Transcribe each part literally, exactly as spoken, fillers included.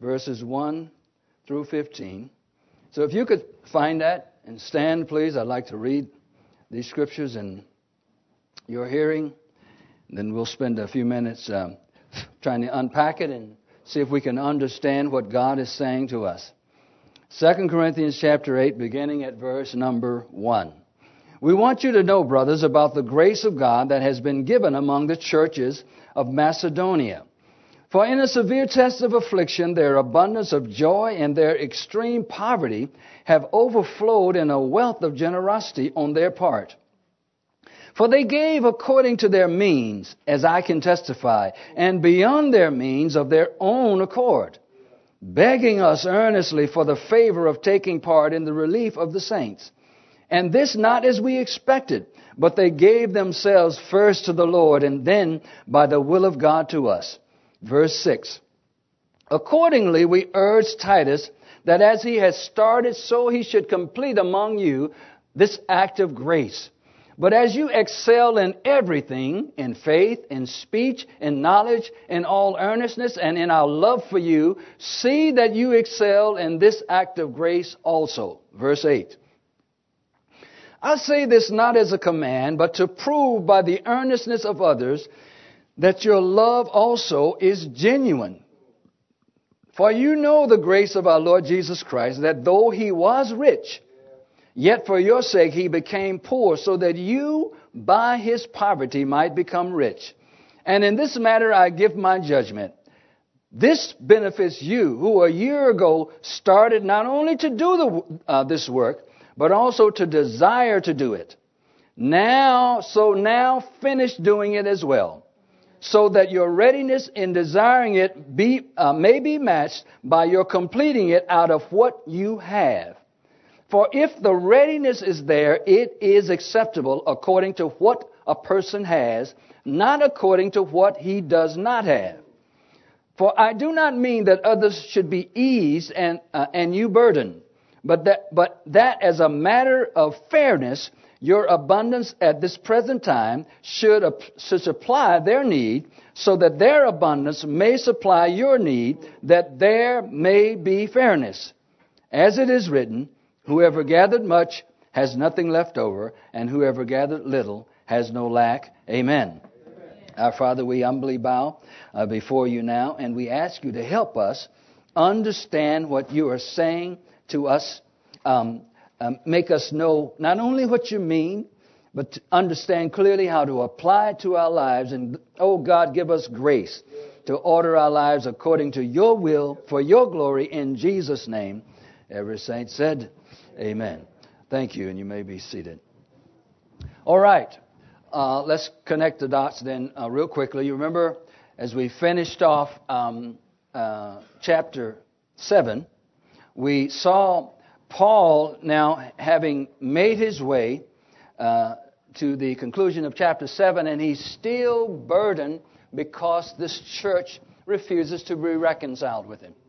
verses one through fifteen. So if you could find that and stand, please. I'd like to read these scriptures in your hearing. Then we'll spend a few minutes um, trying to unpack it and see if we can understand what God is saying to us. Second Corinthians chapter eight, beginning at verse number one. We want you to know, brothers, about the grace of God that has been given among the churches of Macedonia. For in a severe test of affliction, their abundance of joy and their extreme poverty have overflowed in a wealth of generosity on their part. For they gave according to their means, as I can testify, and beyond their means of their own accord, begging us earnestly for the favor of taking part in the relief of the saints. And this not as we expected, but they gave themselves first to the Lord, and then by the will of God to us. Verse six. Accordingly, we urge Titus that as he has started, so he should complete among you this act of grace. But as you excel in everything, in faith, in speech, in knowledge, in all earnestness, and in our love for you, see that you excel in this act of grace also. Verse eight. I say this not as a command, but to prove by the earnestness of others that your love also is genuine. For you know the grace of our Lord Jesus Christ, that though he was rich, yet for your sake he became poor, so that you by his poverty might become rich. And in this matter I give my judgment. This benefits you, who a year ago started not only to do the, uh, this work, but also to desire to do it. Now, so now finish doing it as well, so that your readiness in desiring it be uh, may be matched by your completing it out of what you have. For if the readiness is there, it is acceptable according to what a person has, not according to what he does not have. For I do not mean that others should be eased and uh, and you burdened, but that but that as a matter of fairness, your abundance at this present time should, uh, should supply their need, so that their abundance may supply your need, that there may be fairness. As it is written, whoever gathered much has nothing left over, and whoever gathered little has no lack. Amen. Amen. Our Father, we humbly bow uh, before you now, and we ask you to help us understand what you are saying to us. Um, um, make us know not only what you mean, but to understand clearly how to apply it to our lives. And, oh God, give us grace to order our lives according to your will, for your glory, in Jesus' name. Every saint said, amen. Thank you, and you may be seated. All right. Uh, let's connect the dots then uh, real quickly. You remember as we finished off um, uh, chapter seven, we saw Paul now having made his way uh, to the conclusion of chapter seven, and he's still burdened because this church refuses to be reconciled with him.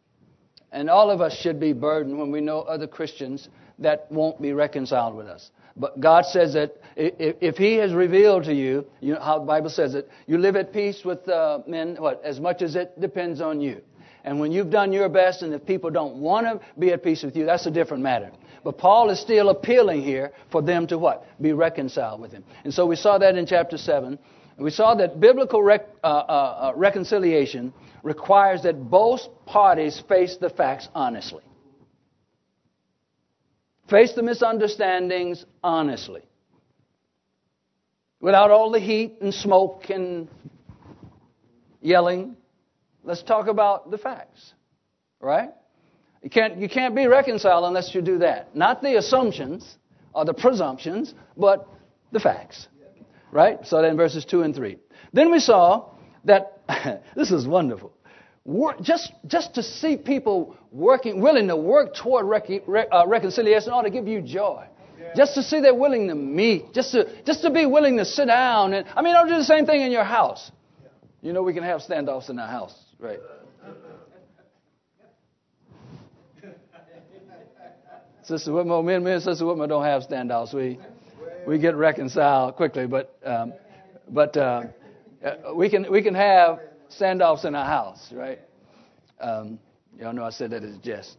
And all of us should be burdened when we know other Christians that won't be reconciled with us. But God says that if He has revealed to you, you know how the Bible says it, you live at peace with uh, men, what, as much as it depends on you. And when you've done your best, and if people don't want to be at peace with you, that's a different matter. But Paul is still appealing here for them to what? Be reconciled with him. And so we saw that in chapter seven. We saw that biblical rec- uh, uh, reconciliation requires that both parties face the facts honestly. Face the misunderstandings honestly. Without all the heat and smoke and yelling. Let's talk about the facts. Right? You can't, you can't be reconciled unless you do that. Not the assumptions or the presumptions, but the facts. Right? So then verses two and three. Then we saw that, this is wonderful. Work, just, just to see people working, willing to work toward rec- re- uh, reconciliation ought to give you joy. Yeah. Just to see they're willing to meet, just to, just to be willing to sit down. And I mean, don't do the same thing in your house. Yeah. You know we can have standoffs in our house, right? Sister Whitmore, me and, me and Sister Whitmore don't have standoffs. We we get reconciled quickly, but um, but uh, we can we can have standoffs in our house, right? Um, Y'all know I said that as a jest.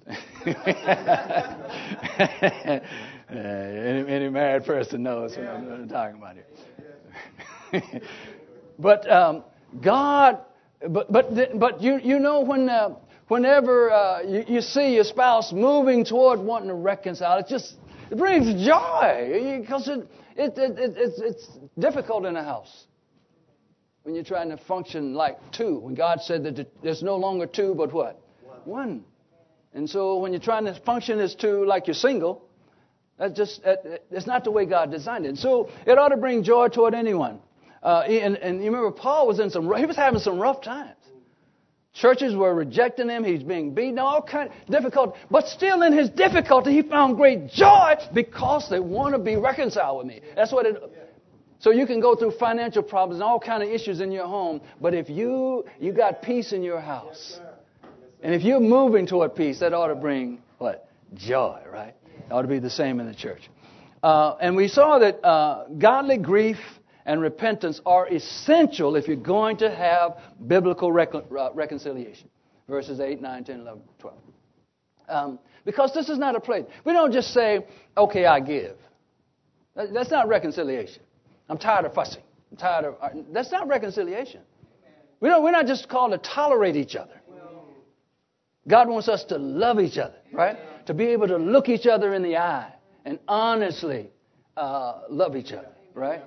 uh, any, any married person knows what I'm, what I'm talking about here. But um, God, but but but you you know when uh, whenever uh, you, you see your spouse moving toward wanting to reconcile, it just it brings joy because it, it, it, it it's it's difficult in a house when you're trying to function like two. When God said that there's no longer two, but what? One. And so when you're trying to function as two like you're single, that's just that's not the way God designed it. And so it ought to bring joy toward anyone. Uh, and, and you remember Paul was in some he was having some rough times. Churches were rejecting him. He's being beaten, all kind of difficult. But still in his difficulty, he found great joy because they want to be reconciled with me. That's what it. So you can go through financial problems and all kind of issues in your home, but if you you got peace in your house, and if you're moving toward peace, that ought to bring what? Joy, right? It ought to be the same in the church. Uh, and we saw that uh, godly grief and repentance are essential if you're going to have biblical recon- uh, reconciliation. Verses eight, nine, ten, eleven, twelve. Um, because this is not a place. We don't just say, okay, I give. That, that's not reconciliation. I'm tired of fussing. I'm tired of... Uh, that's not reconciliation. We don't, we're not just called to tolerate each other. God wants us to love each other, right? To be able to look each other in the eye and honestly uh, love each other, right?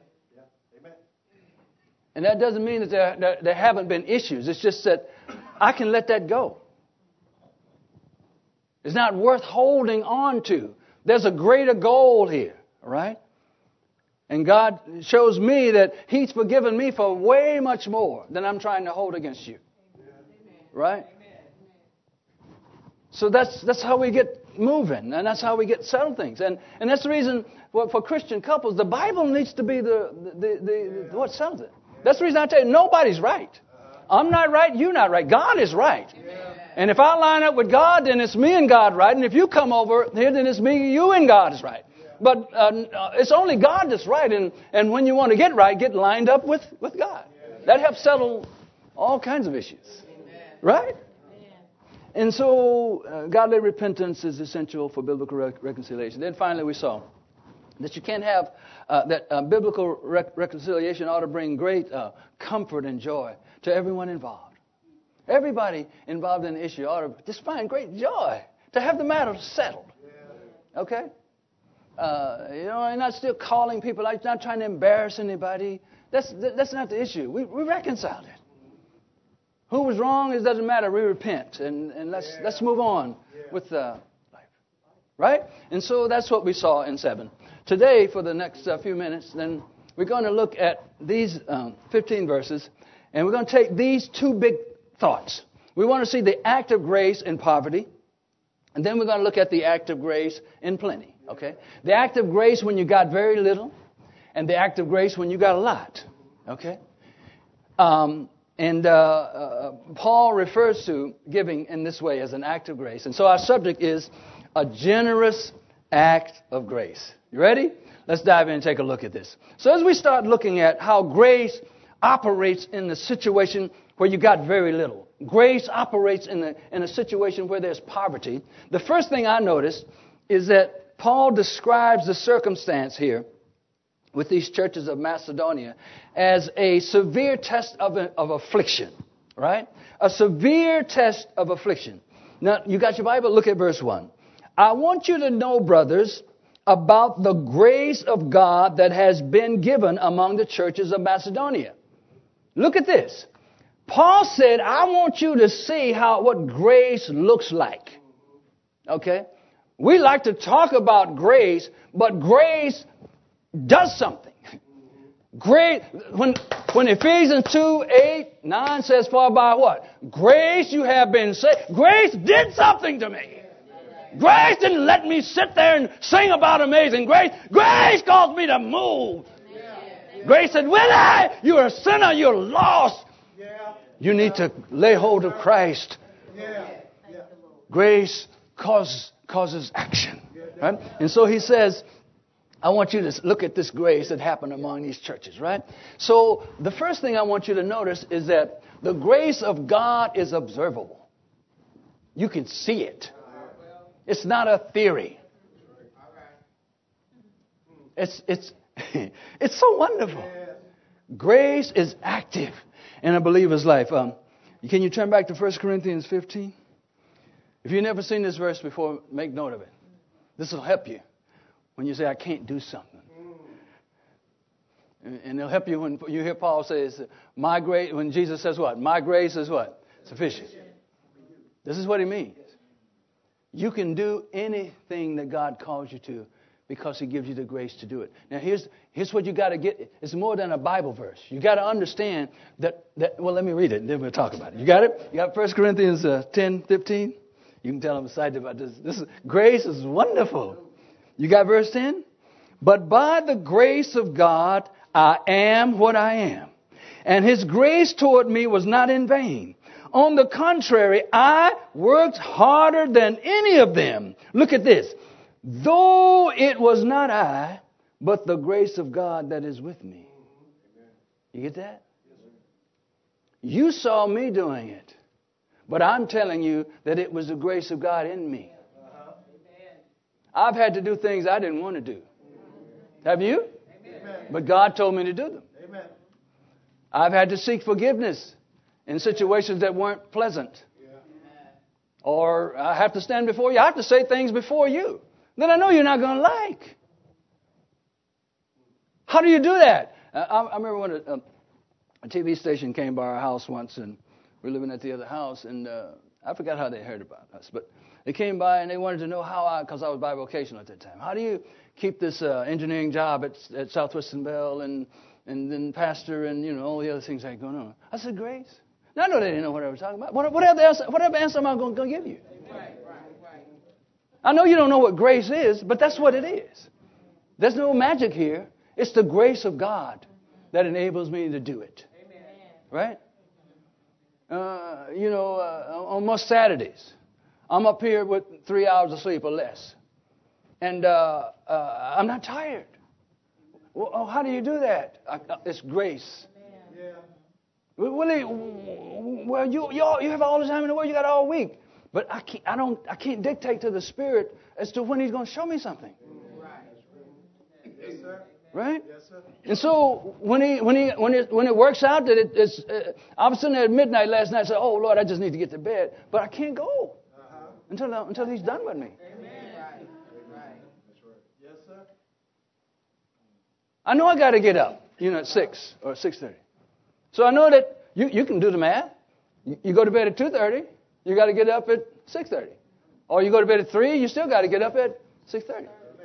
And that doesn't mean that there, that there haven't been issues. It's just that I can let that go. It's not worth holding on to. There's a greater goal here, right? And God shows me that He's forgiven me for way much more than I'm trying to hold against you. Right? So that's that's how we get moving, and that's how we get settled things. And and that's the reason for, for Christian couples, the Bible needs to be the, the, the, the what settles it. That's the reason I tell you, nobody's right. I'm not right, you're not right. God is right. And if I line up with God, then it's me and God right. And if you come over here, then it's me, you and God is right. But uh, it's only God that's right. And, and when you want to get right, get lined up with, with God. That helps settle all kinds of issues. Right? And so uh, godly repentance is essential for biblical rec- reconciliation. Then finally we saw that you can't have, uh, that uh, biblical rec- reconciliation ought to bring great uh, comfort and joy to everyone involved. Everybody involved in the issue ought to just find great joy to have the matter settled. Okay? Uh, you know, I'm not still calling people out, not trying to embarrass anybody. That's that's not the issue. We, we reconciled it. Who was wrong, it doesn't matter. We repent and, and let's yeah. let's move on yeah. with uh, life. Right? And so that's what we saw in seven. Today, for the next uh, few minutes, then we're going to look at these um, fifteen verses, and we're going to take these two big thoughts. We want to see the act of grace in poverty, and then we're going to look at the act of grace in plenty. Okay? The act of grace when you got very little, and the act of grace when you got a lot. Okay? Um, and uh, uh, Paul refers to giving in this way as an act of grace. And so our subject is a generous act of grace. You ready? Let's dive in and take a look at this. So as we start looking at how grace operates in the situation where you got very little. Grace operates in, the, in a situation where there's poverty. The first thing I noticed is that Paul describes the circumstance here with these churches of Macedonia as a severe test of, of affliction, right? A severe test of affliction. Now, you got your Bible? Look at verse one. I want you to know, brothers, about the grace of God that has been given among the churches of Macedonia. Look at this. Paul said, I want you to see how what grace looks like. Okay? We like to talk about grace, but grace does something. Grace, when, when Ephesians two, eight, nine says, for by what? Grace you have been saved. Grace did something to me. Grace didn't let me sit there and sing about amazing grace. Grace caused me to move. Grace said, Willie, you're a sinner, you're lost. You need to lay hold of Christ. Grace causes, causes action. Right? And so he says, I want you to look at this grace that happened among these churches, right? So the first thing I want you to notice is that the grace of God is observable. You can see it. It's not a theory. It's it's it's so wonderful. Grace is active in a believer's life. Um, can you turn back to First Corinthians fifteen? If you've never seen this verse before, make note of it. This will help you when you say, I can't do something. And it'll help you when you hear Paul say, my grace, when Jesus says what? My grace is what? Sufficient. This is what he means. You can do anything that God calls you to because he gives you the grace to do it. Now, here's here's what you got to get. It's more than a Bible verse. You got to understand that, that, well, let me read it, and then we'll talk about it. You got it? You got First Corinthians uh, ten fifteen? You can tell I'm excited about this. This is, grace is wonderful. You got verse ten? But by the grace of God, I am what I am. And his grace toward me was not in vain. On the contrary, I worked harder than any of them. Look at this. Though it was not I, but the grace of God that is with me. You get that? You saw me doing it. But I'm telling you that it was the grace of God in me. I've had to do things I didn't want to do. Have you? But God told me to do them. I've had to seek forgiveness in situations that weren't pleasant. Or I have to stand before you. I have to say things before you that I know you're not going to like. How do you do that? I, I remember when a, a T V station came by our house once, and we were living at the other house, and uh, I forgot how they heard about us, but they came by and they wanted to know how I, because I was bivocational at that time, how do you keep this uh, engineering job at, at Southwestern Bell and and then pastor and, you know, all the other things that are going on? I said, grace. Now, I know they didn't know what I was talking about. What, whatever, else, whatever answer am I going to give you? Right, right, right. I know you don't know what grace is, but that's what it is. There's no magic here. It's the grace of God that enables me to do it. Amen. Right? Uh, you know, uh, on most Saturdays, I'm up here with three hours of sleep or less. And uh, uh, I'm not tired. Well, oh, how do you do that? I, uh, it's grace. Yeah. Willie, well, you you, all, you have all the time in the world. You got all week, but I can't. I don't. I can't dictate to the Spirit as to when He's going to show me something. Right. Yes, sir. Right. Yes, sir. And so when he when he when it when it works out that it, it's, uh, I was sitting there at midnight last night. I said, "Oh Lord, I just need to get to bed," but I can't go uh-huh. until until He's done with me. Amen. I know I got to get up, you know, at six or six thirty. So I know that you, you can do the math. You, you go to bed at two thirty, you got to get up at six thirty. Or you go to bed at three, you still got to get up at six thirty.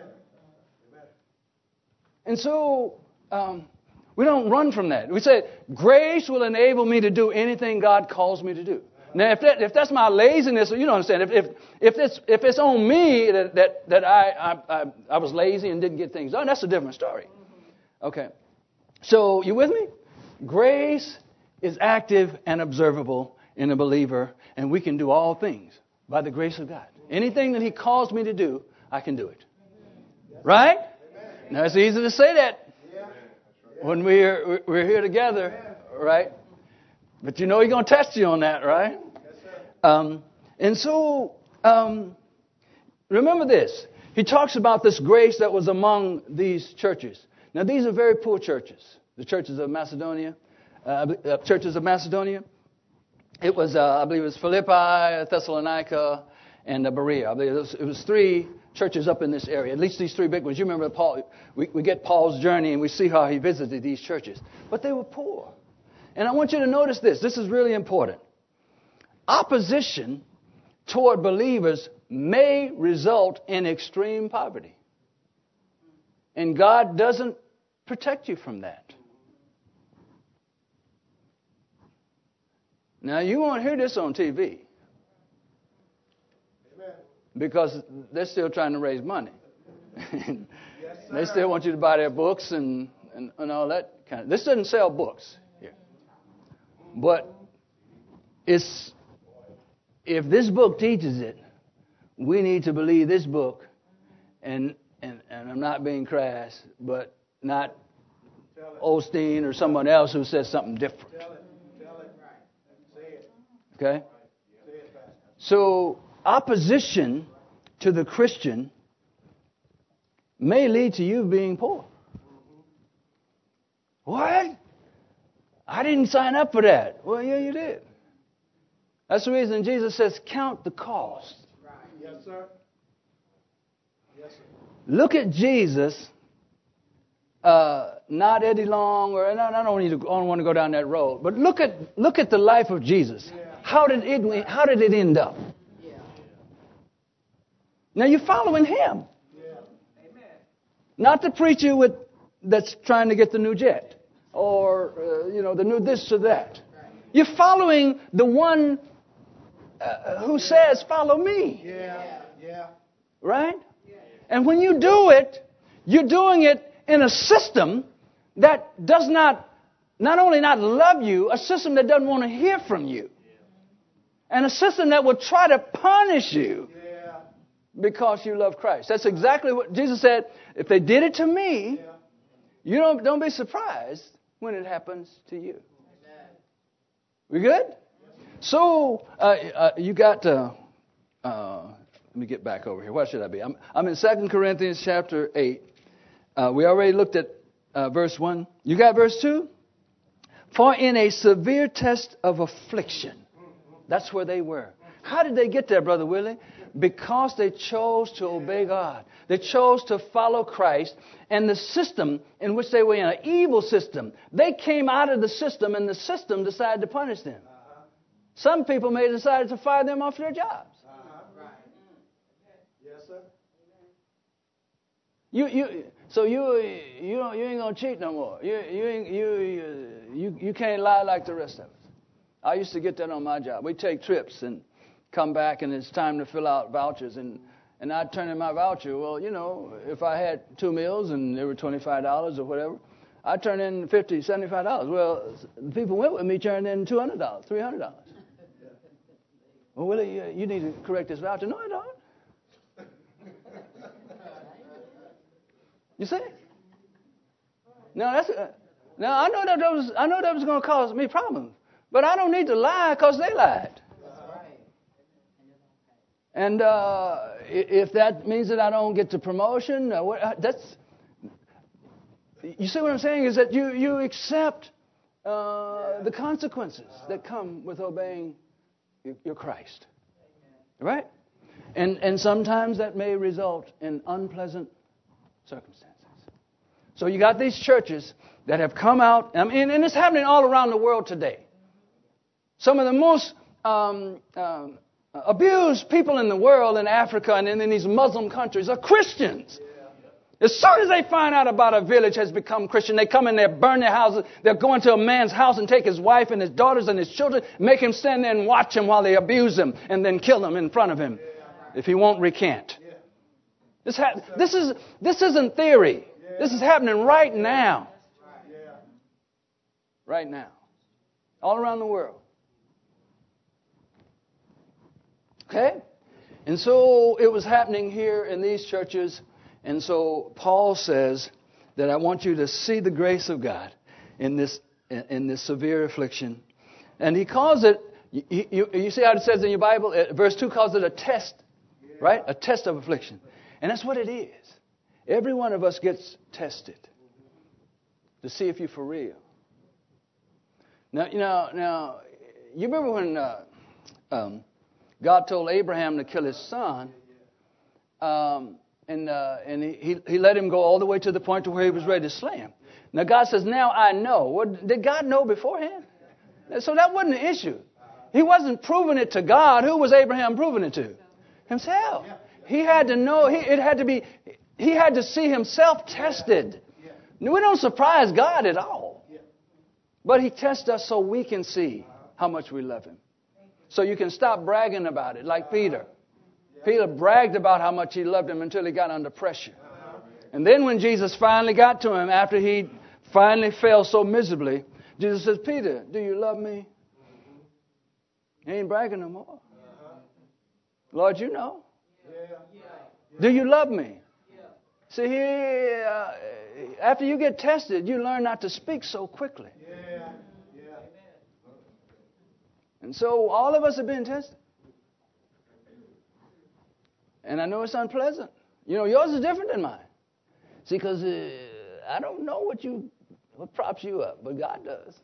And so um, we don't run from that. We say, grace will enable me to do anything God calls me to do. Now, if that, if that's my laziness, you don't understand. If if if it's if it's on me that that, that I, I I I was lazy and didn't get things done, that's a different story. Okay. So, you with me? Grace is active and observable in a believer, and we can do all things by the grace of God. Anything that He calls me to do, I can do it. Right? Now, it's easy to say that when we're, we're here together, right? But you know He's going to test you on that, right? Um, and so, um, remember this. He talks about this grace that was among these churches. Now, these are very poor churches, the churches of Macedonia, uh, churches of Macedonia. It was, uh, I believe it was Philippi, Thessalonica, and uh, Berea. I believe it was, it was three churches up in this area, at least these three big ones. You remember Paul, we, we get Paul's journey and we see how he visited these churches. But they were poor. And I want you to notice this. This is really important. Opposition toward believers may result in extreme poverty. And God doesn't protect you from that. Now, you won't hear this on T V. Amen. Because they're still trying to raise money. Yes, they still want you to buy their books and, and, and all that kind of. This doesn't sell books here. But it's if this book teaches it, we need to believe this book. And and, and I'm not being crass, but not Osteen or someone else who says something different. Tell it. Tell it. Say it. Okay? So opposition to the Christian may lead to you being poor. What? I didn't sign up for that. Well, yeah, you did. That's the reason Jesus says, count the cost. Yes, sir. Yes, sir. Look at Jesus, uh, not Eddie Long, or I don't need to, I don't want to go down that road. But look at look at the life of Jesus. Yeah. How did it How did it end up? Yeah. Now you're following him, Yeah. Amen. not the preacher with that's trying to get the new jet, or uh, you know the new this or that. You're following the one uh, who says, "Follow me." Yeah. Yeah. Right? And when you do it, you're doing it in a system that does not, not only not love you, a system that doesn't want to hear from you. And a system that will try to punish you Yeah. because you love Christ. That's exactly what Jesus said. If they did it to me, Yeah. you don't, don't be surprised when it happens to you. We good? So, uh, uh, you got... Uh, uh, Let me get back over here. Where should I be? I'm, I'm in Second Corinthians chapter eight. Uh, we already looked at uh, verse one. You got verse two? For in a severe test of affliction. That's where they were. How did they get there, Brother Willie? Because they chose to obey God. They chose to follow Christ. And the system in which they were in, an evil system, they came out of the system and the system decided to punish them. Some people may have decided to fire them off their jobs. You you so you you don't, you ain't gonna cheat no more. You you ain't, you you you can't lie like the rest of us. I used to get that on my job. We take trips and come back, and it's time to fill out vouchers, and and I'd turn in my voucher. Well, you know, if I had two meals and they were twenty-five dollars or whatever, I'd turn in fifty, seventy-five dollars. Well, the people went with me turned in two hundred dollars, three hundred dollars. Well, Willie, you, you need to correct this voucher. No, I don't. You see? Now that's uh, now I know that, that was I know that was going to cause me problems, but I don't need to lie because they lied. And uh, if that means that I don't get the promotion, uh, what, that's you see what I'm saying is that you you accept uh, the consequences that come with obeying your Christ, right? And and sometimes that may result in unpleasant circumstances. So you got these churches that have come out, I mean, and it's happening all around the world today. Some of the most um, um, abused people in the world, in Africa and in, in these Muslim countries, are Christians. As soon as they find out about a village has become Christian, they come in there, burn their houses. They'll go into a man's house and take his wife and his daughters and his children, make him stand there and watch him while they abuse him, and then kill him in front of him if he won't recant. This, ha- this is this isn't theory. This is happening right now. Right now. All around the world. Okay? And so it was happening here in these churches. And so Paul says that I want you to see the grace of God in this in this severe affliction. And he calls it, you, you, you see how it says in your Bible? Verse two calls it a test. Right? A test of affliction. And that's what it is. Every one of us gets tested to see if you're for real. Now, you know, now, you remember when uh, um, God told Abraham to kill his son, um, and and, uh, and he, he let him go all the way to the point to where he was ready to slay him. Now God says, now I know. Well, did God know beforehand? So that wasn't the issue. He wasn't proving it to God. Who was Abraham proving it to? Himself. He had to know. He, it had to be. He had to see himself tested. We don't surprise God at all. But he tests us so we can see how much we love him. So you can stop bragging about it, like Peter. Peter bragged about how much he loved him until he got under pressure. And then when Jesus finally got to him, after he finally fell so miserably, Jesus says, Peter, do you love me? He ain't bragging no more. Lord, you know. Do you love me? See, here, uh, after you get tested, you learn not to speak so quickly. And so all of us have been tested. And I know it's unpleasant. You know, yours is different than mine. See, because uh, I don't know what you, what props you up, but God does.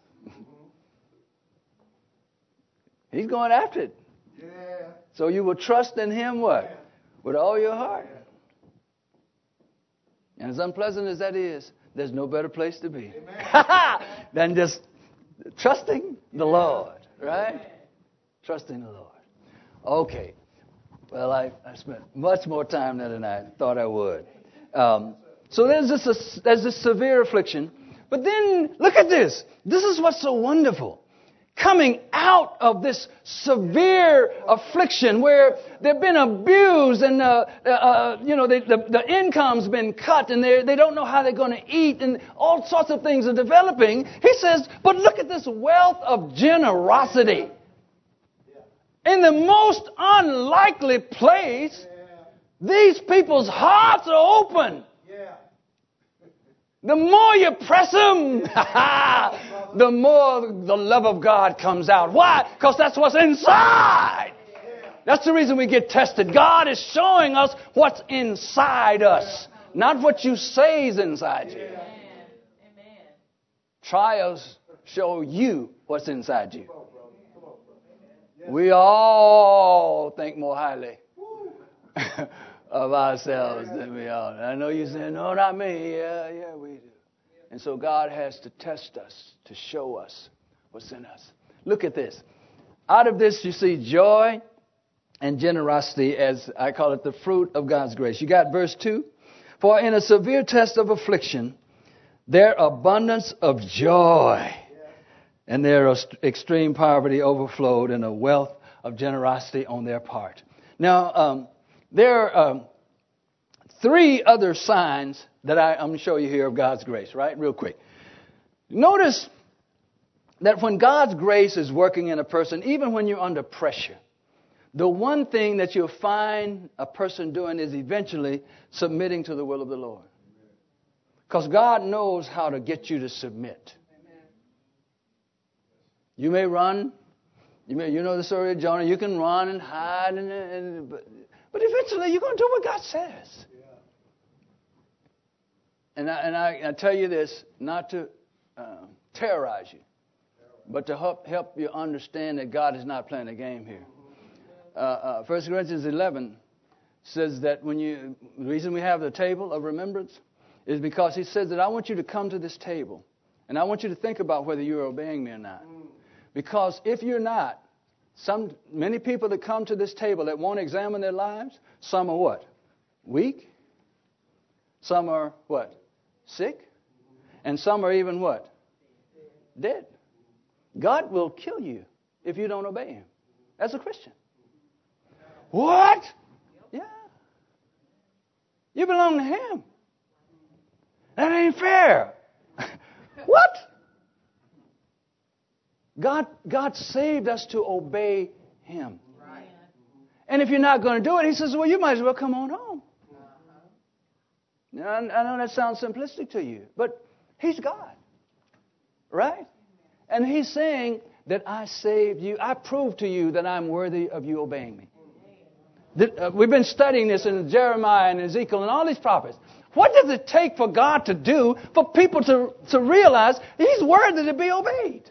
He's going after it. Yeah. So you will trust in Him what? Yeah. With all your heart. Yeah. And as unpleasant as that is, there's no better place to be than just trusting the Lord, right? Trusting the Lord. Okay. Well, I, I spent much more time there than I thought I would. Um, so there's this, a, there's this severe affliction. But then, look at this. This is what's so wonderful. Coming out of this severe affliction where they've been abused and, uh, uh, you know, they, the, the income's been cut and they they don't know how they're going to eat and all sorts of things are developing. He says, but look at this wealth of generosity. In the most unlikely place, these people's hearts are open. The more you press them, the more the love of God comes out. Why? Because that's what's inside. That's the reason we get tested. God is showing us what's inside us, not what you say is inside you. Trials show you what's inside you. We all think more highly of ourselves than we are. I know you say, no, not me. Yeah, yeah, we do. And so God has to test us to show us what's in us. Look at this. Out of this, you see joy and generosity, as I call it, the fruit of God's grace. You got verse two. For in a severe test of affliction, their abundance of joy and their extreme poverty overflowed in a wealth of generosity on their part. Now, um, there are um, three other signs that I, I'm going to show you here of God's grace, right? Real quick. Notice that when God's grace is working in a person, even when you're under pressure, the one thing that you'll find a person doing is eventually submitting to the will of the Lord. Because God knows how to get you to submit. You may run. You may, you know the story of Jonah. You can run and hide, and, and but, but eventually you're going to do what God says. Yeah. And I, and I, I tell you this, not to uh, terrorize you, but to help help you understand that God is not playing a game here. Uh, uh, First Corinthians eleven says that when you, the reason we have the table of remembrance is because He says that I want you to come to this table, and I want you to think about whether you're obeying me or not. Because if you're not, some many people that come to this table that won't examine their lives, some are what? Weak. Some are what? Sick. And some are even what? Dead. God will kill you if you don't obey Him as a Christian. What? Yeah. You belong to Him. That ain't fair. What? God, God saved us to obey Him. Right. And if you're not going to do it, He says, well, you might as well come on home. Uh-huh. Now, I know that sounds simplistic to you, but He's God. Right? And He's saying that I saved you. I proved to you that I'm worthy of you obeying me. The, uh, we've been studying this in Jeremiah and Ezekiel and all these prophets. What does it take for God to do for people to, to realize He's worthy to be obeyed?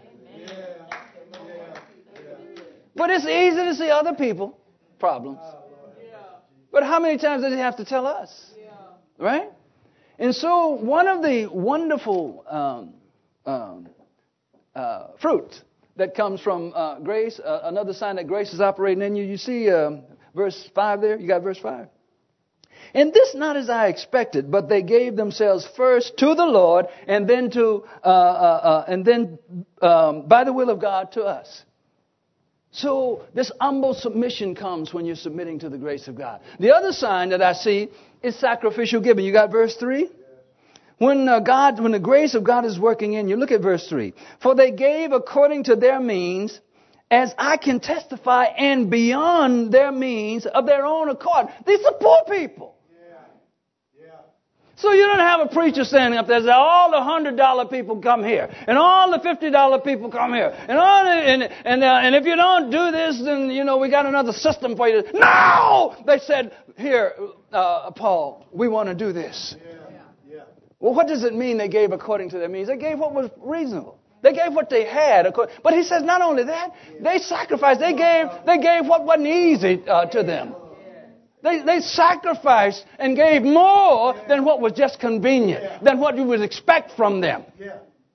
But it's easy to see other people problems. But how many times does He have to tell us? Right? And so one of the wonderful um, um, uh, fruits that comes from uh, grace, uh, another sign that grace is operating in you, you see um, verse five there? You got verse five? And this not as I expected, but they gave themselves first to the Lord and then to uh, uh, uh, and then um, by the will of God to us. So this humble submission comes when you're submitting to the grace of God. The other sign that I see is sacrificial giving. You got verse three? When uh, God, when the grace of God is working in you, look at verse three. For they gave according to their means, as I can testify, and beyond their means of their own accord. These are poor people. Yeah. Yeah. So you don't have a preacher standing up there and say, all the one hundred dollar people come here, and all the fifty dollar people come here, and all the, and and, uh, and if you don't do this, then, you know, we got another system for you. No! They said, here, uh, Paul, we want to do this. Yeah. Yeah. Well, what does it mean they gave according to their means? They gave what was reasonable. They gave what they had. But he says not only that, they sacrificed. They gave, they gave what wasn't easy uh, to them. They, they sacrificed and gave more than what was just convenient, than what you would expect from them. Yeah.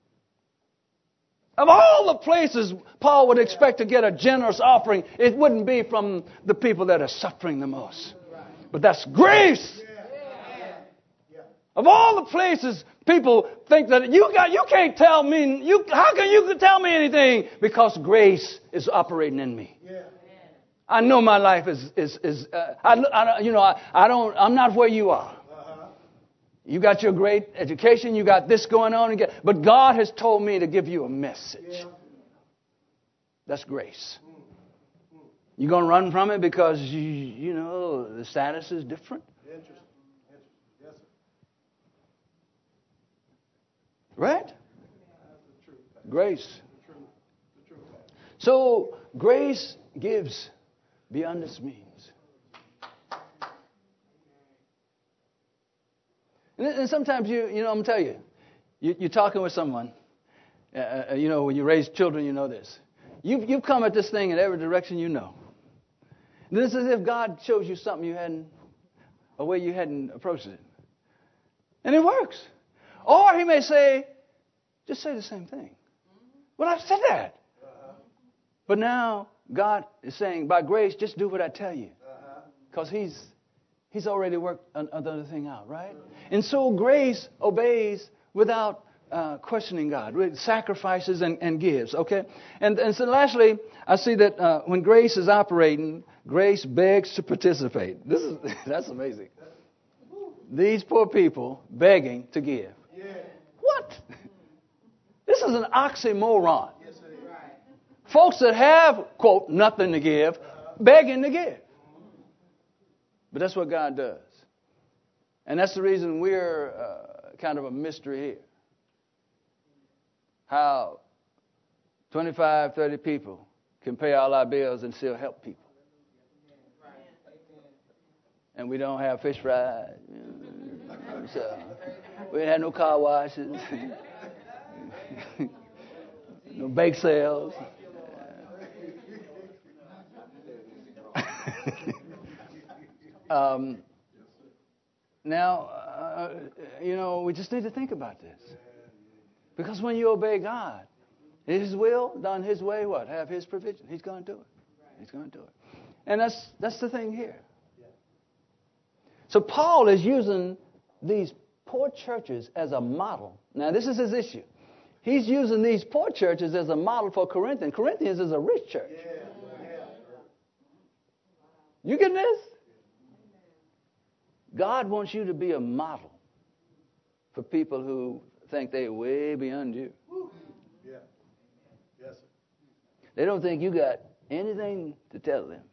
Of all the places Paul would expect to get a generous offering, it wouldn't be from the people that are suffering the most. But that's grace. Of all the places people think that you got, you can't tell me, you, how can you tell me anything? Because grace is operating in me. Yeah. I know my life is, is, is uh, I, I, you know, I, I don't, I'm not where you are. Uh-huh. You got your great education, you got this going on, but God has told me to give you a message. Yeah. That's grace. You're going to run from it because, you, you know, the status is different? Interesting. Yes, sir. Right? That's the truth. Grace. The truth. The truth. So, grace gives beyond its means. And, and sometimes, you you know, I'm going to tell you, you, you're talking with someone, uh, you know, when you raise children, you know this. You've, you've come at this thing in every direction you know. And it's as if God shows you something you hadn't, a way you hadn't approached it. And it works. Or he may say, just say the same thing. Well, I've said that. But now God is saying, by grace, just do what I tell you. Because he's, he's already worked another thing out, right? And so grace obeys without uh, questioning God. It sacrifices and, and gives, okay? And, and so lastly, I see that uh, when grace is operating, grace begs to participate. This is That's amazing. These poor people begging to give. Yeah. What? This is an oxymoron. Yes, it is. Folks that have, quote, nothing to give, begging to give. But that's what God does. And that's the reason we're uh, kind of a mystery here. How twenty-five, thirty people can pay all our bills and still help people. And we don't have fish fries. So we ain't had no car washes. No bake sales. um, now, uh, you know, we just need to think about this. Because when you obey God, His will, done His way, what? Have His provision. He's going to do it. He's going to do it. And that's that's the thing here. So Paul is using these poor churches as a model. Now, this is his issue. He's using these poor churches as a model for Corinthians. Corinthians is a rich church. Yeah. Yeah. You getting this? God wants you to be a model for people who think they're way beyond you. Yeah. Yes, sir. They don't think you got anything to tell them.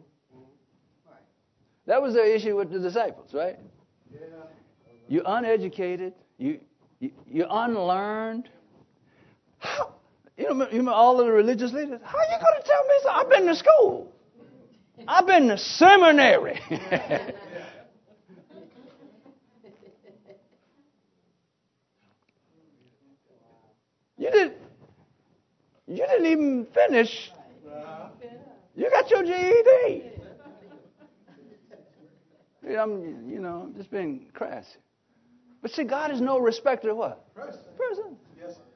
That was their issue with the disciples, right? Yeah. You're uneducated. You, you, you're unlearned. How? You know, you remember all of the religious leaders? How are you going to tell me something? I've been to school. I've been to seminary. you didn't. You didn't even finish. You got your G E D. I'm, you know, just being crass. But see, God is no respecter of what? Person. Person. Yes, sir.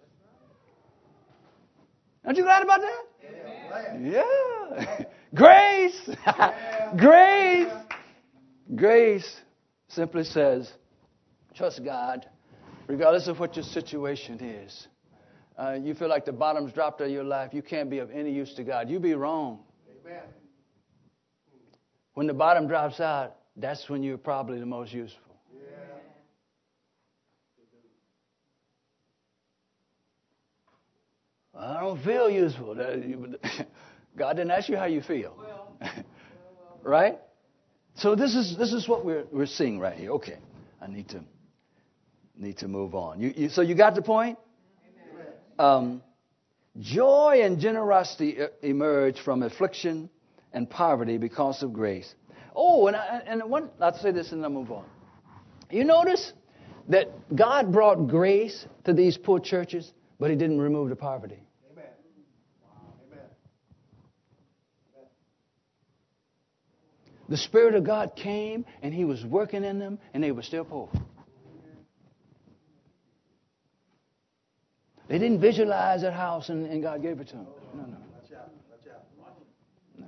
Aren't you glad about that? Yeah. Yeah. Grace. Grace. Grace simply says, trust God, regardless of what your situation is. Uh, you feel like the bottom's dropped out of your life. You can't be of any use to God. You be wrong. Amen. When the bottom drops out, that's when you're probably the most useful. Yeah. I don't feel useful. God didn't ask you how you feel. Right? So this is this is what we're we're seeing right here. Okay. I need to need to move on. You, you, so you got the point? Um, joy and generosity emerge from affliction and poverty because of grace. Oh, and, I, and one, I'll say this and then I'll move on. You notice that God brought grace to these poor churches, but He didn't remove the poverty. Amen. Amen. The Spirit of God came and He was working in them and they were still poor. They didn't visualize that house and, and God gave it to them. No, no. Watch out. Watch out. No.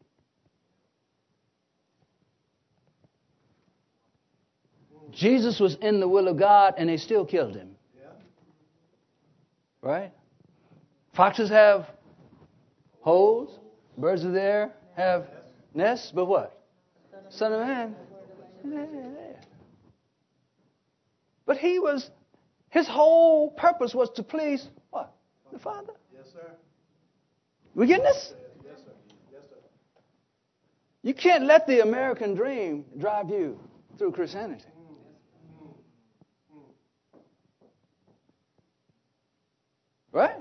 Jesus was in the will of God and they still killed Him. Yeah. Right? Foxes have holes. Birds of the air have nests. But what? Son of Man. But He was, His whole purpose was to please what? The Father. Yes, sir. We getting this? Yes, sir. Yes, sir. You can't let the American dream drive you through Christianity. Right?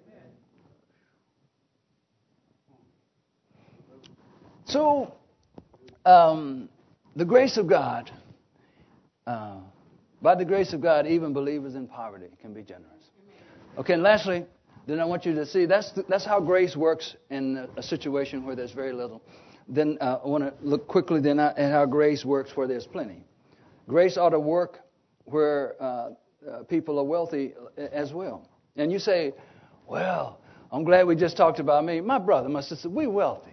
So, um, the grace of God, uh, by the grace of God, even believers in poverty can be generous. Okay, and lastly, then I want you to see that's the, that's how grace works in a, a situation where there's very little. Then uh, I want to look quickly then at how grace works where there's plenty. Grace ought to work where uh, uh, people are wealthy as well. And you say, well, I'm glad we just talked about me. My brother, my sister, we're wealthy.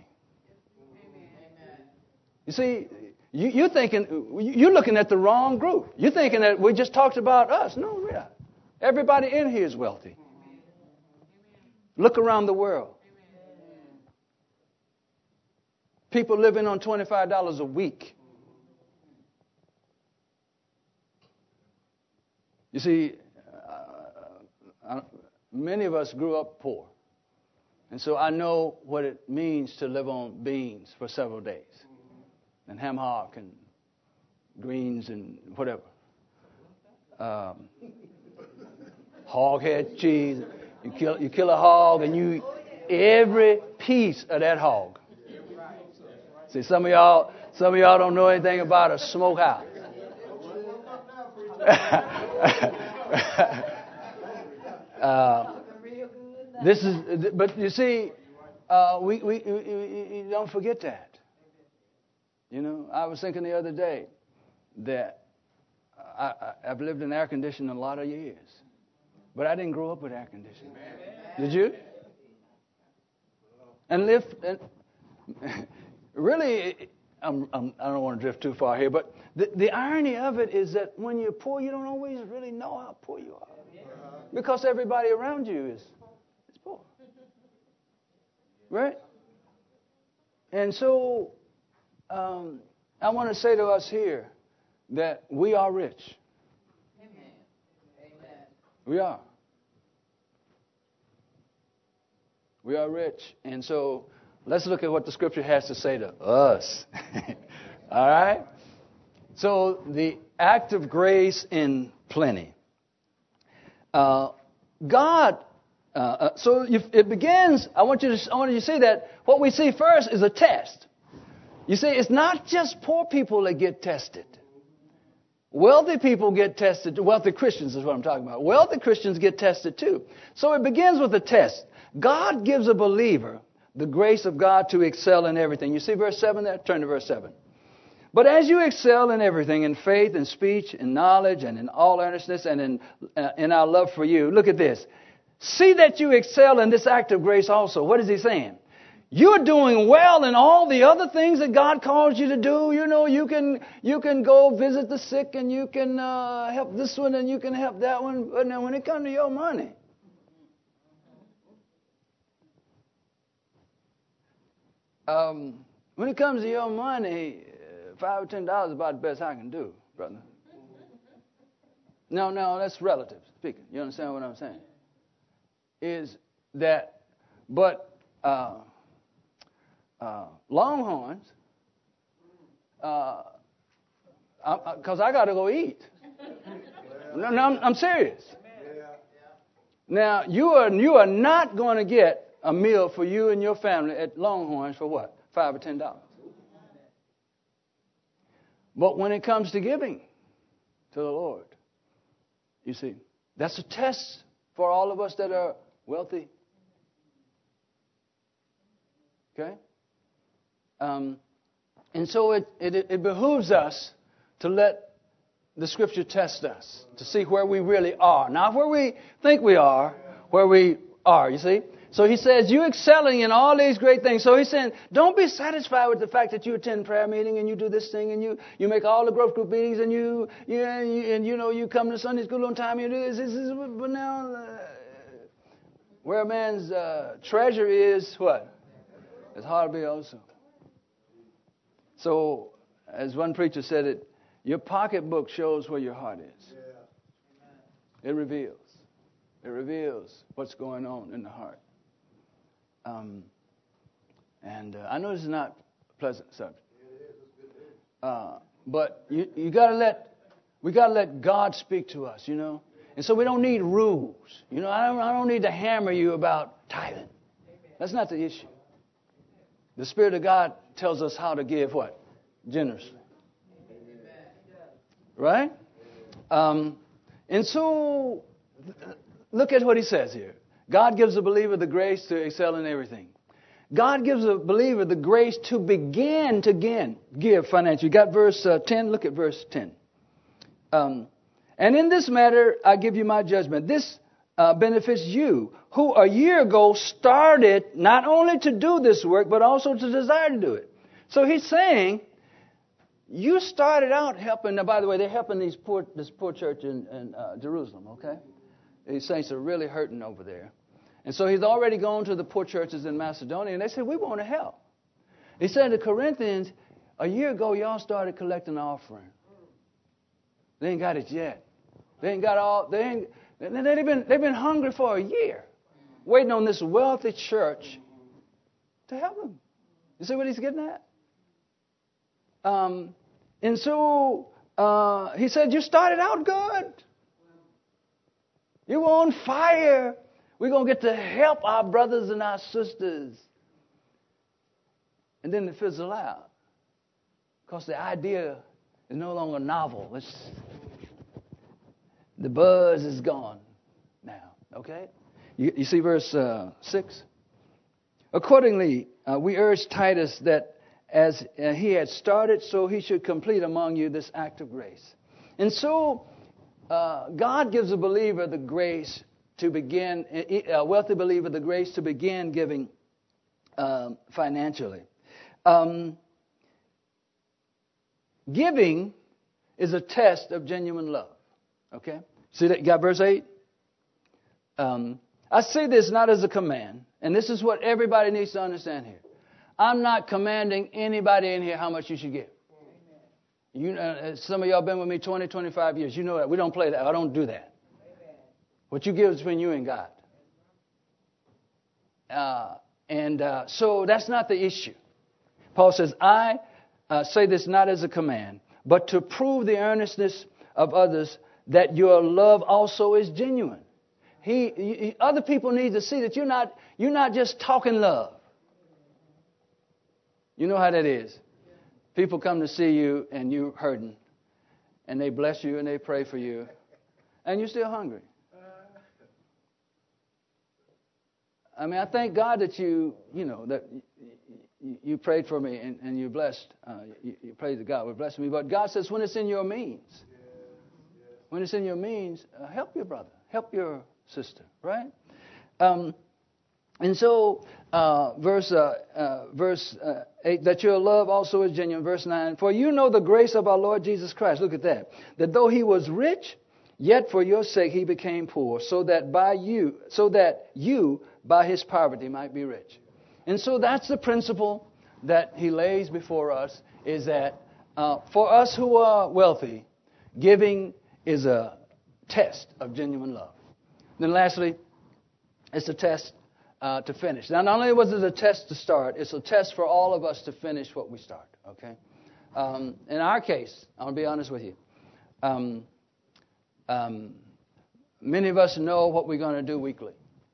You see, you, you're thinking, you're looking at the wrong group. You're thinking that we just talked about us. No, we're not. Everybody in here is wealthy. Look around the world. People living on twenty-five dollars a week. You see, uh, many of us grew up poor. And so I know what it means to live on beans for several days. And ham hock and greens and whatever. Um, hog head cheese. You kill, you kill a hog and you eat every piece of that hog. See, some of y'all, some of y'all don't know anything about a smokehouse. uh, this is, but you see, uh, we, we, we, we don't forget that. You know, I was thinking the other day that I, I, I've lived in air conditioning a lot of years, but I didn't grow up with air conditioning. Did you? And live, and really, I'm, I'm, I don't want to drift too far here, but the, the irony of it is that when you're poor, you don't always really know how poor you are, because everybody around you is, is poor, right? And so um, I want to say to us here that we are rich. Amen. Amen. We are. We are rich. And so let's look at what the Scripture has to say to us. All right? So the act of grace in plenty. Uh, God, uh, uh, so if it begins, I want you to, I want you to see that what we see first is a test. You see, it's not just poor people that get tested. Wealthy people get tested. Wealthy Christians is what I'm talking about. Wealthy Christians get tested too. So it begins with a test. God gives a believer the grace of God to excel in everything. You see verse seven there? Turn to verse seven. But as you excel in everything, in faith, in speech, in knowledge, and in all earnestness, and in, uh, in our love for you, look at this. See that you excel in this act of grace also. What is he saying? You're doing well in all the other things that God calls you to do. You know, you can you can go visit the sick, and you can uh, help this one, and you can help that one. But now when it comes to your money, um, when it comes to your money, five or ten dollars is about the best I can do, brother. No, no, that's relative speaking. You understand what I'm saying? Is that, but. Uh, Uh, Longhorns, because uh, I, I got to go eat. No, no, I'm, I'm serious. Yeah. Now, you are you are not going to get a meal for you and your family at Longhorns for what? Five or ten dollars. But when it comes to giving to the Lord, you see, that's a test for all of us that are wealthy. Okay? Um, and so it, it, it behooves us to let the Scripture test us to see where we really are. Not where we think we are, where we are, you see. So he says, you excelling in all these great things. So he's saying, don't be satisfied with the fact that you attend prayer meeting and you do this thing and you, you make all the growth group meetings and you, you, and you, and you know, you come to Sunday school on time and you do this, this, this but now, uh, where a man's uh, treasure is, what? It's hard to be also. So, as one preacher said it, your pocketbook shows where your heart is. It reveals. It reveals what's going on in the heart. Um, and uh, I know this is not a pleasant subject. Uh, but you, you got to let, we got to let God speak to us, you know. And so we don't need rules. You know, I don't, I don't need to hammer you about tithing. That's not the issue. The Spirit of God tells us how to give what? Generously. Right? Um, and so, look at what he says here. God gives a believer the grace to excel in everything. God gives a believer the grace to begin to again give financially. You got verse uh, ten? Look at verse ten. Um, and in this matter, I give you my judgment. This uh, benefits you, who a year ago started not only to do this work, but also to desire to do it. So he's saying, you started out helping. Now, by the way, they're helping these poor, this poor church in, in uh, Jerusalem, okay? These saints are really hurting over there. And so he's already gone to the poor churches in Macedonia, and they said, we want to help. He said to the Corinthians, a year ago, y'all started collecting the offering. They ain't got it yet. They ain't got all, they ain't, they've been, they've been hungry for a year, waiting on this wealthy church to help them. You see what he's getting at? Um, and so uh, he said, you started out good. You were on fire. We're going to get to help our brothers and our sisters. And then it fizzled out. Because the idea is no longer novel. It's, the buzz is gone now. Okay? You, you see verse uh, six? Accordingly, uh, we urge Titus that as uh, he had started, so he should complete among you this act of grace. And so, uh, God gives a believer the grace to begin, a wealthy believer the grace to begin giving um, financially. Um, giving is a test of genuine love. Okay? See that? You got verse eight? Um, I say this not as a command, and this is what everybody needs to understand here. I'm not commanding anybody in here how much you should give. You, uh, some of y'all been with me twenty, twenty-five years. You know that. We don't play that. I don't do that. What you give is between you and God. Uh, and uh, so that's not the issue. Paul says, I uh, say this not as a command, but to prove the earnestness of others that your love also is genuine. He, he, other people need to see that you're not, you're not just talking love. You know how that is. People come to see you and you're hurting. And they bless you and they pray for you. And you're still hungry. I mean, I thank God that you, you know, that you, you prayed for me and, and you blessed. Uh, you, you prayed to God with blessing me. But God says when it's in your means, when it's in your means, uh, help your brother. Help your sister. Right? Um, and so, uh, verse uh, uh, verse uh, eight, that your love also is genuine. Verse nine, for you know the grace of our Lord Jesus Christ. Look at that. That though he was rich, yet for your sake he became poor, so that by you, so that you by his poverty might be rich. And so that's the principle that he lays before us, is that uh, for us who are wealthy, giving is a test of genuine love. Then lastly, it's a test uh, to finish. Now, not only was it a test to start, it's a test for all of us to finish what we start. Okay. Um, in our case, I'll be honest with you. Um, Um, many of us know what we're going to do weekly.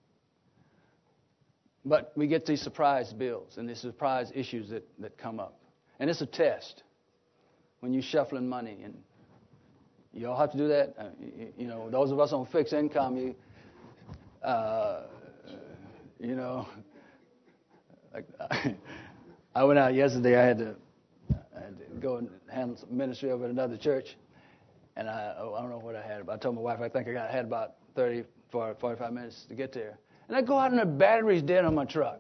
But we get these surprise bills and these surprise issues that, that come up. And it's a test when you're shuffling money. And you all have to do that. Uh, you, you know, those of us on fixed income, you, uh, you know, like, I went out yesterday. I had to, I had to go and handle some ministry over at another church. And I, I don't know what I had. But I told my wife I think I got, had about thirty, forty, forty-five minutes to get there. And I go out and the battery's dead on my truck.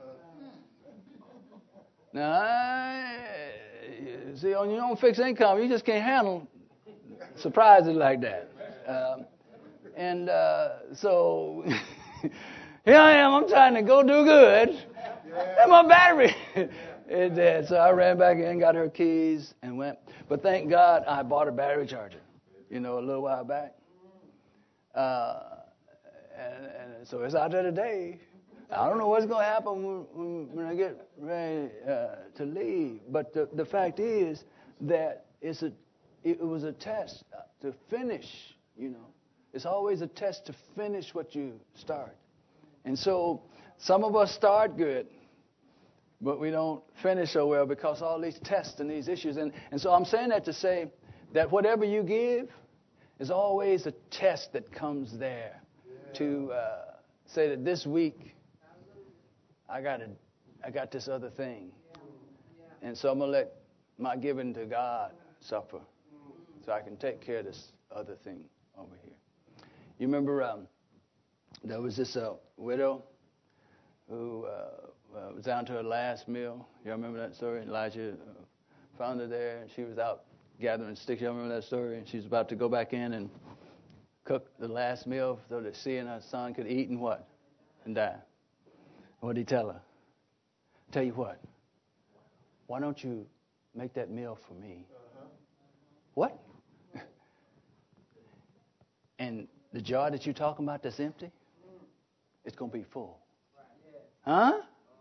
Now, I, see, on your own fixed income, you just can't handle surprises like that. Um, and uh, so here I am. I'm trying to go do good. And my battery is dead. So I ran back in, got her keys, and went. But thank God I bought a battery charger, you know, a little while back. Uh, and, and so it's out there today. I don't know what's going to happen when, when, when I get ready uh, to leave. But the, the fact is that it's a, it was a test to finish, you know. It's always a test to finish what you start. And so some of us start good, but we don't finish so well because all these tests and these issues. And, and so I'm saying that to say that whatever you give is always a test that comes there yeah. to uh, say that this week I got a, I got this other thing. Yeah. And so I'm going to let my giving to God suffer so I can take care of this other thing over here. You remember um, there was this uh, widow who uh, uh, was down to her last meal. You remember that story? Elijah uh, found her there, and she was out gathering sticks. You remember that story? And she was about to go back in and cook the last meal so that she and her son could eat and what? And die. What did he tell her? Tell you what, why don't you make that meal for me? Uh-huh. What? And the jar that you're talking about that's empty, it's going to be full. Huh?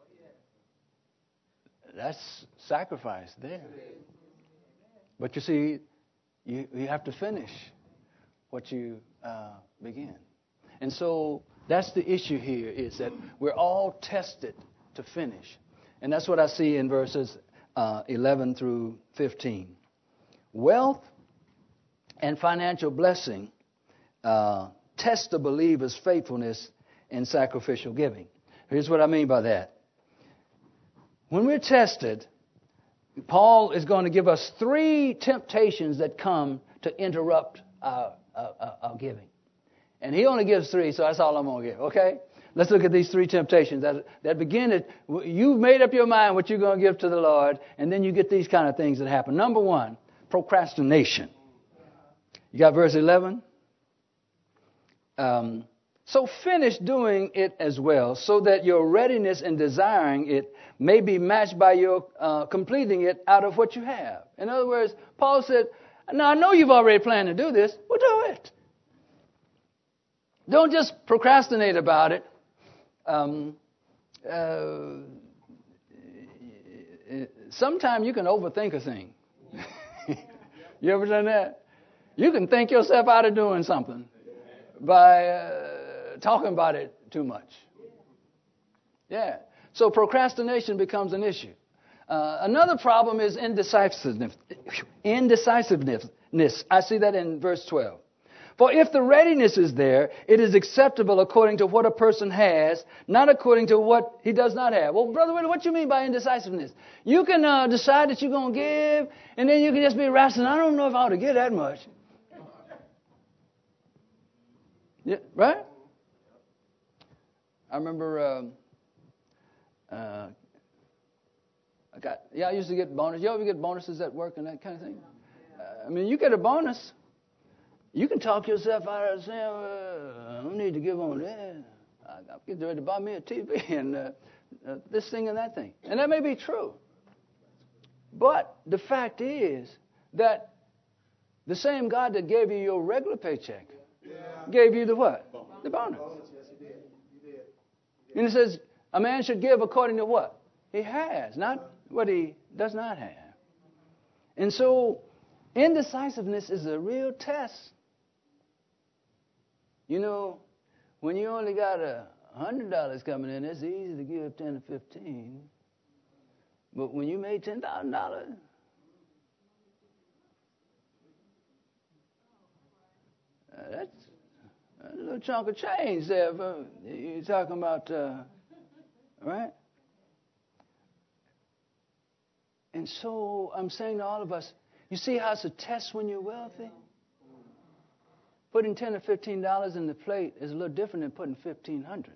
That's sacrifice there. But you see, you, you have to finish what you uh, begin. And so that's the issue here, is that we're all tested to finish. And that's what I see in verses uh, eleven through fifteen. Wealth and financial blessing uh, test the believer's faithfulness in sacrificial giving. Here's what I mean by that. When we're tested, Paul is going to give us three temptations that come to interrupt our, our, our giving. And he only gives three, so that's all I'm going to give, okay? Let's look at these three temptations that, that begin at, you've made up your mind what you're going to give to the Lord, and then you get these kind of things that happen. Number one, procrastination. You got verse eleven? Um, so finish doing it as well, so that your readiness in desiring it may be matched by your uh, completing it out of what you have. In other words, Paul said, now I know you've already planned to do this, well, do it. Don't just procrastinate about it. Um, uh, sometimes you can overthink a thing. You ever done that? You can think yourself out of doing something by uh, talking about it too much. Yeah. So procrastination becomes an issue. Uh, another problem is indecisiveness. Indecisiveness. I see that in verse twelve. For if the readiness is there, it is acceptable according to what a person has, not according to what he does not have. Well, Brother Willie, what do you mean by indecisiveness? You can uh, decide that you're going to give, and then you can just be wrestling. I don't know if I ought to give that much. Yeah, right? I remember um, uh, I got, yeah, I used to get bonus. You ever get bonuses at work and that kind of thing? Uh, I mean, you get a bonus. You can talk yourself out of saying, uh, I don't need to give on that. I'm getting ready to buy me a T V and uh, uh, this thing and that thing. And that may be true. But the fact is that the same God that gave you your regular paycheck yeah. gave you the what? Bonus. The bonus. bonus. Yes, he did. He did. He did. And it says a man should give according to what he has, not what he does not have. And so indecisiveness is a real test You know, when you only got a hundred dollars coming in, it's easy to give ten or fifteen. But when you made ten thousand dollars, uh, that's a little chunk of change there. For, you're talking about, uh, right? And so I'm saying to all of us, you see how it's a test when you're wealthy? Putting ten or fifteen dollars in the plate is a little different than putting fifteen hundred.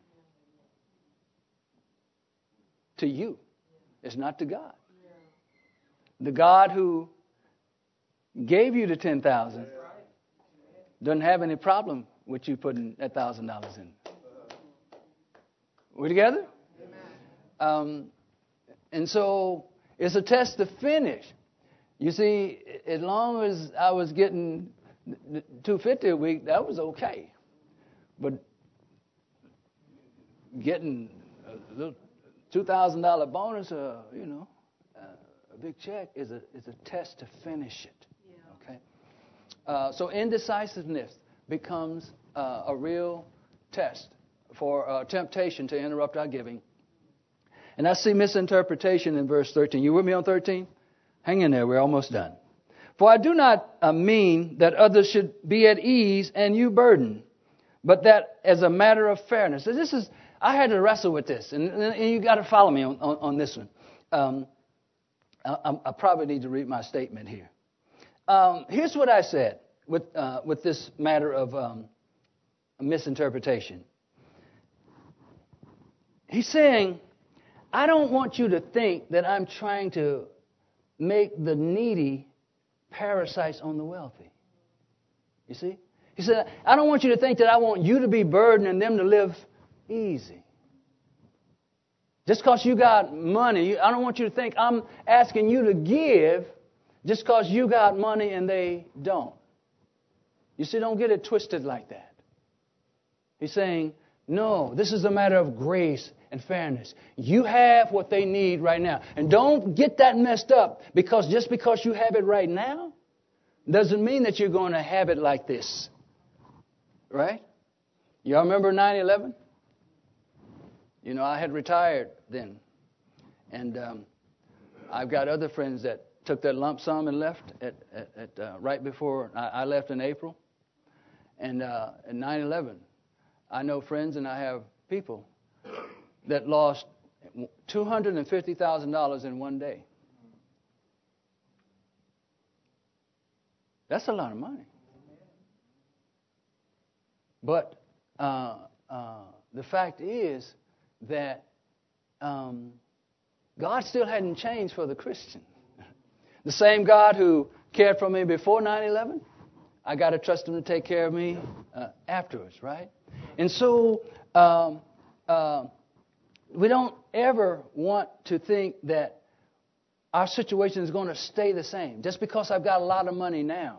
To you, it's not to God. The God who gave you the ten thousand doesn't have any problem with you putting that thousand dollars in. We together? Um, and so it's a test to finish. You see, as long as I was getting two hundred fifty dollars a week, that was okay. But getting a little two thousand dollars bonus, uh, you know, uh, a big check is a is a test to finish it. Yeah. Okay. Uh, so indecisiveness becomes uh, a real test for uh, temptation to interrupt our giving. And I see misinterpretation in verse thirteen. You with me on thirteen? Hang in there. We're almost done. For I do not uh, mean that others should be at ease and you burdened, but that as a matter of fairness. So this is, I had to wrestle with this, and, and you got to follow me on, on, on this one. Um, I, I probably need to read my statement here. Um, here's what I said with uh, with this matter of um, misinterpretation. He's saying, I don't want you to think that I'm trying to make the needy parasites on the wealthy. You see? He said, I don't want you to think that I want you to be burdened and them to live easy. Just because you got money, I don't want you to think I'm asking you to give just because you got money and they don't. You see, don't get it twisted like that. He's saying, no, this is a matter of grace and fairness. You have what they need right now. And don't get that messed up, because just because you have it right now doesn't mean that you're going to have it like this. Right? Y'all remember nine eleven? You know, I had retired then. And um, I've got other friends that took that lump sum and left at, at, at uh, right before I, I left in April. And uh, at nine eleven, I know friends and I have people that lost two hundred fifty thousand dollars in one day. That's a lot of money. But uh, uh, the fact is that um, God still hadn't changed for the Christian. The same God who cared for me before nine eleven, I got to trust Him to take care of me uh, afterwards, right? And so um, uh, we don't ever want to think that our situation is going to stay the same just because I've got a lot of money now.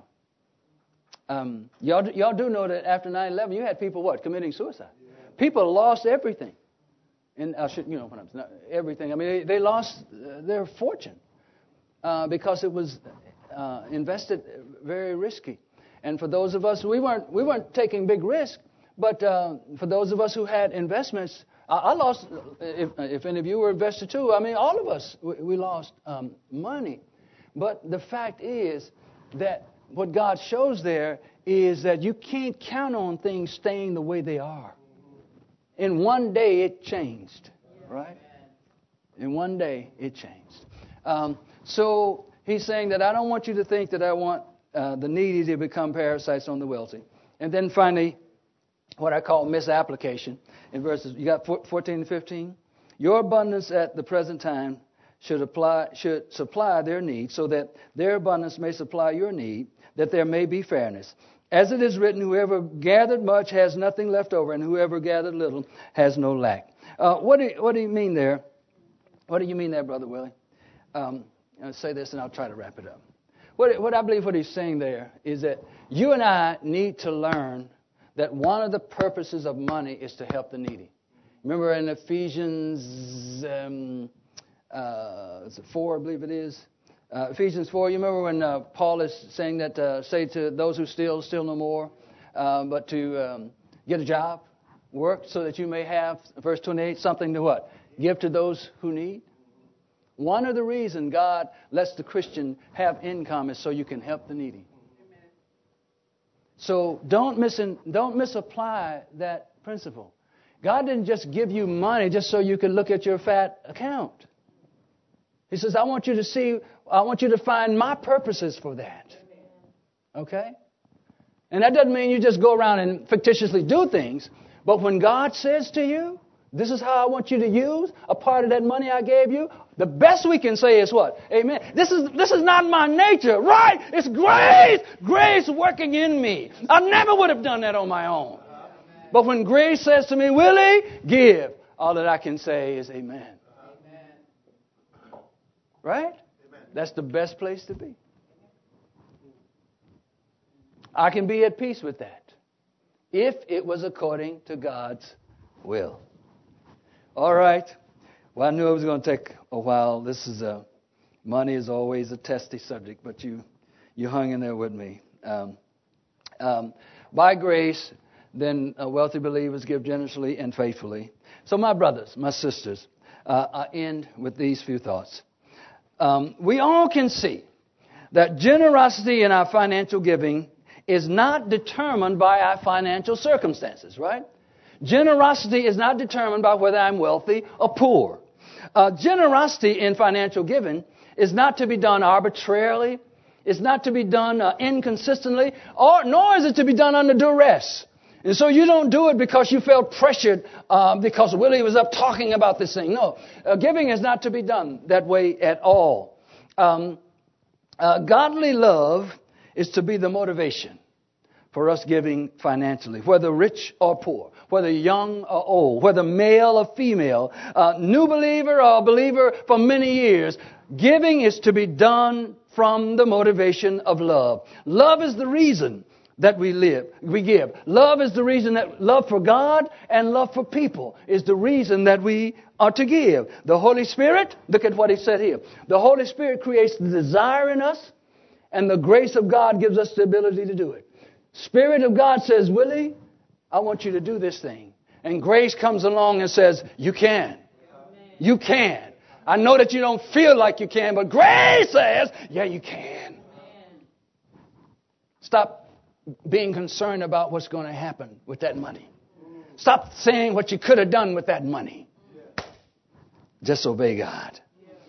Um, y'all, y'all do know that after nine eleven, you had people, what, committing suicide. Yeah. People lost everything. And I should, you know, not everything. I mean, they, they lost their fortune uh, because it was uh, invested very risky. And for those of us, we weren't we weren't taking big risk. But uh, for those of us who had investments, I, I lost. If, if any of you were invested too, I mean, all of us we, we lost um, money. But the fact is that what God shows there is that you can't count on things staying the way they are. In one day, it changed, right? In one day, it changed. Um, so he's saying that I don't want you to think that I want uh, the needy to become parasites on the wealthy. And then finally, what I call misapplication. In verses, you got fourteen and fifteen. Your abundance at the present time should apply, should supply their need, so that their abundance may supply your need, that there may be fairness. As it is written, whoever gathered much has nothing left over, and whoever gathered little has no lack. Uh, what, do, what do you mean there? What do you mean there, Brother Willie? Um, I'll say this and I'll try to wrap it up. What, what I believe what he's saying there is that you and I need to learn that one of the purposes of money is to help the needy. Remember in Ephesians um, uh, is it four, I believe it is? Uh, Ephesians four, you remember when uh, Paul is saying that, uh, say to those who steal, steal no more, uh, but to um, Get a job, work so that you may have, verse twenty-eight, something to what? Give to those who need. One of the reasons God lets the Christian have income is so you can help the needy. So don't mis- don't misapply that principle. God didn't just give you money just so you can look at your fat account. He says, I want you to see, I want you to find my purposes for that. Okay? And that doesn't mean you just go around and fictitiously do things. But when God says to you, this is how I want you to use a part of that money I gave you, the best we can say is what? Amen. This is this is not my nature, right? It's grace. Grace working in me. I never would have done that on my own. But when grace says to me, Willie, give, all that I can say is amen. Right? That's the best place to be. I can be at peace with that if it was according to God's will. All right. Well, I knew it was going to take a while. This is a money is always a testy subject, but you you hung in there with me. Um, um, by grace, then uh, wealthy believers give generously and faithfully. So, my brothers, my sisters, uh, I end with these few thoughts. Um, we all can see that generosity in our financial giving is not determined by our financial circumstances, right? Generosity is not determined by whether I'm wealthy or poor. Uh, generosity in financial giving is not to be done arbitrarily. It's not to be done uh, inconsistently, or nor is it to be done under duress. And so you don't do it because you felt pressured uh, because Willie was up talking about this thing. No, uh, giving is not to be done that way at all. Um, uh, godly love is to be the motivation for us giving financially, whether rich or poor, whether young or old, whether male or female, uh, new believer or believer for many years. Giving is to be done from the motivation of love. Love is the reason that we live, we give. Love is the reason that love for God and love for people is the reason that we are to give. The Holy Spirit, look at what he said here. The Holy Spirit creates the desire in us, and the grace of God gives us the ability to do it. Spirit of God says, Willie, I want you to do this thing. And grace comes along and says, you can. You can. I know that you don't feel like you can, but grace says, yeah, you can. Stop being concerned about what's going to happen with that money. Stop saying what you could have done with that money. Just obey God.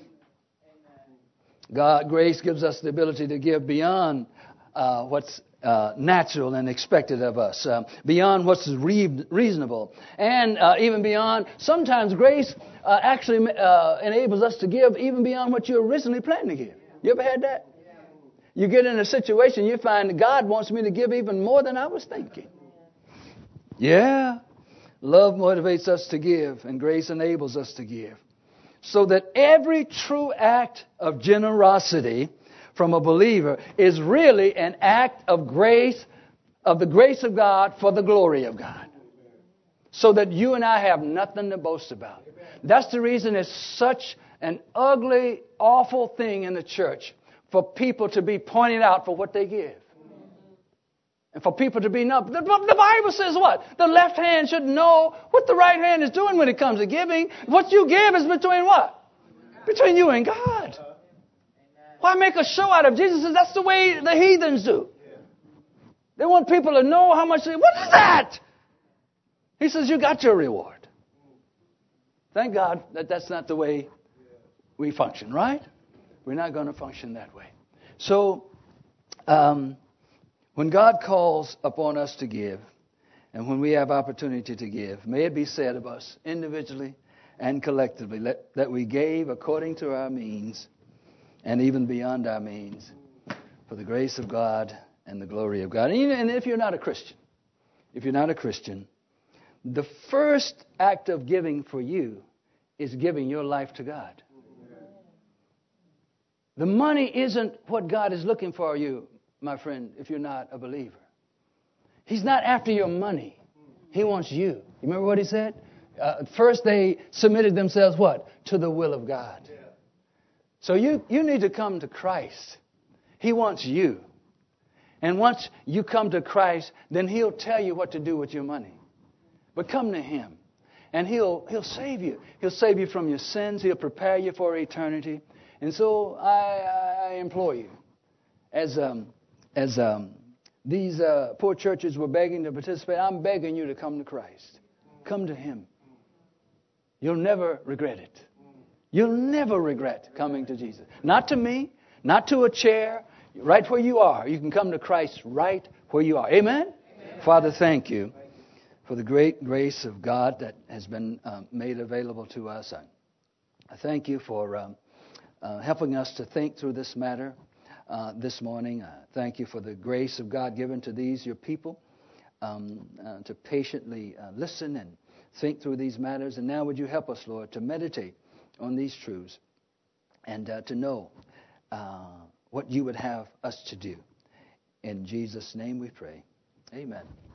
God, grace gives us the ability to give beyond uh, what's uh, natural and expected of us, uh, beyond what's re- reasonable, and uh, even beyond. Sometimes grace uh, actually uh, enables us to give even beyond what you originally planned to give. You ever had that? You get in a situation, you find that God wants me to give even more than I was thinking. Yeah. Love motivates us to give, and grace enables us to give. So that every true act of generosity from a believer is really an act of grace, of the grace of God for the glory of God. So that you and I have nothing to boast about. That's the reason it's such an ugly, awful thing in the church for people to be pointed out for what they give. And for people to be known. The, the Bible says what? The left hand should know what the right hand is doing when it comes to giving. What you give is between what? Between you and God. Why make a show out of Jesus? That's the way the heathens do. They want people to know how much they... What is that? He says, you got your reward. Thank God that that's not the way we function, right? We're not going to function that way. So, um, when God calls upon us to give, and when we have opportunity to give, may it be said of us individually and collectively let, that we gave according to our means and even beyond our means for the grace of God and the glory of God. And even and if you're not a Christian, if you're not a Christian, the first act of giving for you is giving your life to God. The money isn't what God is looking for you, my friend, if you're not a believer. He's not after your money. He wants you. You remember what he said? Uh, first they submitted themselves what? To the will of God. Yeah. So you, you need to come to Christ. He wants you. And once you come to Christ, then he'll tell you what to do with your money. But come to Him. And He'll He'll save you. He'll save you from your sins. He'll prepare you for eternity. And so I, I implore you, as um, as um, these uh, poor churches were begging to participate, I'm begging you to come to Christ. Come to Him. You'll never regret it. You'll never regret coming to Jesus. Not to me, not to a chair, right where you are. You can come to Christ right where you are. Amen? Amen. Father, thank you for the great grace of God that has been um, made available to us. I, I thank you for um, uh, helping us to think through this matter uh, this morning. I thank you for the grace of God given to these, your people, um, uh, to patiently uh, listen and think through these matters. And now would you help us, Lord, to meditate on these truths and uh, to know uh, what you would have us to do. In Jesus' name we pray. Amen.